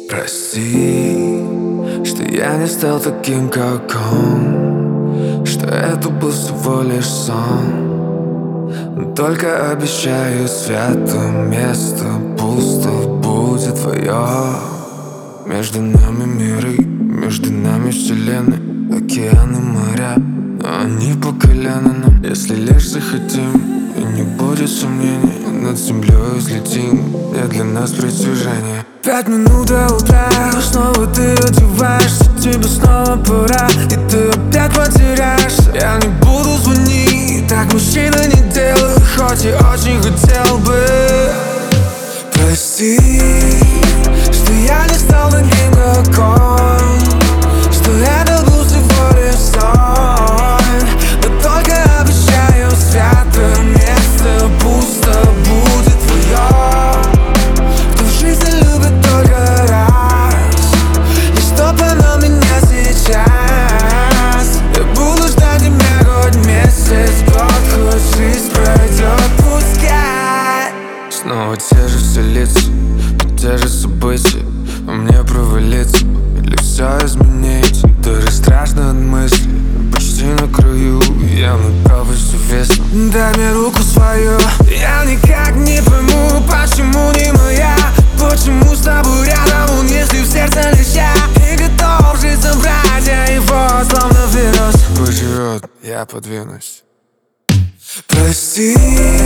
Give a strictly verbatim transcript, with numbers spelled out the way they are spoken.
Прости, что я не стал таким, как он, что это был всего лишь сон. Но только обещаю, свято место пусто будет твое. Между нами миры, между нами вселенной, океаны, моря, но они по колено нам. Если лишь захотим, и не будет сомнений, над землей взлетим, нет для нас притяжения. Пять минут до утра, снова ты одеваешься, тебе снова пора, и ты опять потеряешься. Я не буду звонить, так мужчина не делает, хоть и очень хотел бы. Прости, что я не стал таким, как он, что это был всего лишь сон. Но только обещаю, свято место пусто будет твое. Кто в жизни любит только раз, и чтоб оно меня сейчас. Я буду ждать тебя хоть месяц, год, хоть жизнь пройдет, пускай. Снова те же все лица, те же события, а мне провалиться или все изменить. Даже страшно от мысли, почти на краю, я направо все весно. Дай мне руку свою, я никак не пойму, почему не моя. Почему с тобой рядом он, если в сердце лишь я, и готов жить забрать я его, словно вирус. Пусть живет, я подвинусь. Прости,